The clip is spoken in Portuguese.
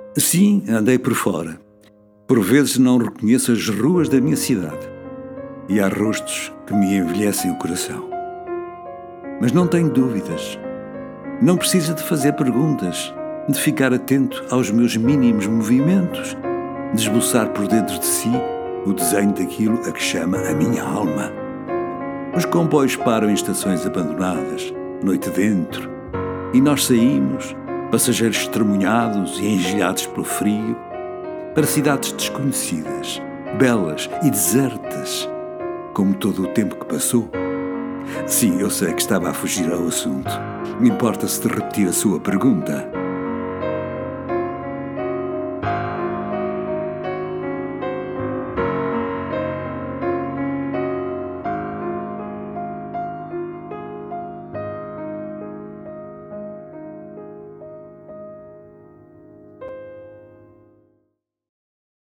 Sim, andei por fora. Por vezes não reconheço as ruas da minha cidade. E há rostos que me envelhecem o coração. Mas não tenho dúvidas. Não precisa de fazer perguntas, de ficar atento aos meus mínimos movimentos, de esboçar por dentro de si o desenho daquilo a que chama a minha alma. Os comboios param em estações abandonadas, noite dentro, e nós saímos, passageiros estremunhados e engelhados pelo frio, para cidades desconhecidas, belas e desertas, como todo o tempo que passou. Sim, eu sei que estava a fugir ao assunto. Importa-se de repetir a sua pergunta?